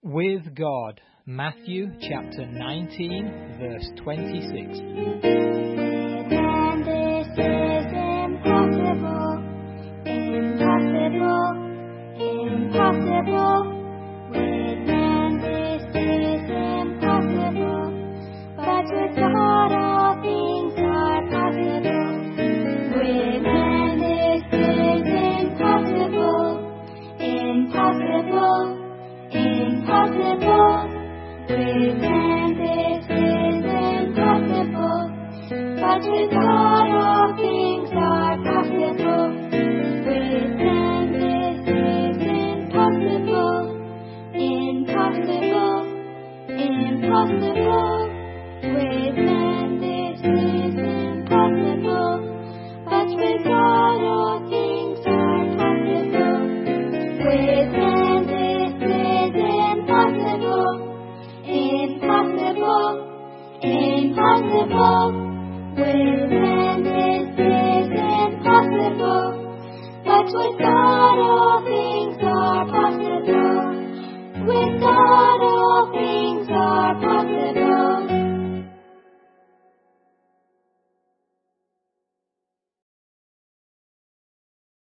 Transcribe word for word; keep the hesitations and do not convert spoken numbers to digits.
With God, Matthew chapter nineteen, verse twenty-six. And this is impossible, impossible, impossible. With man this is impossible, but with God all things are possible. With man this is impossible, impossible. Impossible. With man this is impossible, but with God all things are possible. With man this is impossible, impossible, impossible. With man this is impossible, but with God all things are possible. With man this is impossible, impossible, impossible. With man this is impossible, but with God all things are possible. With God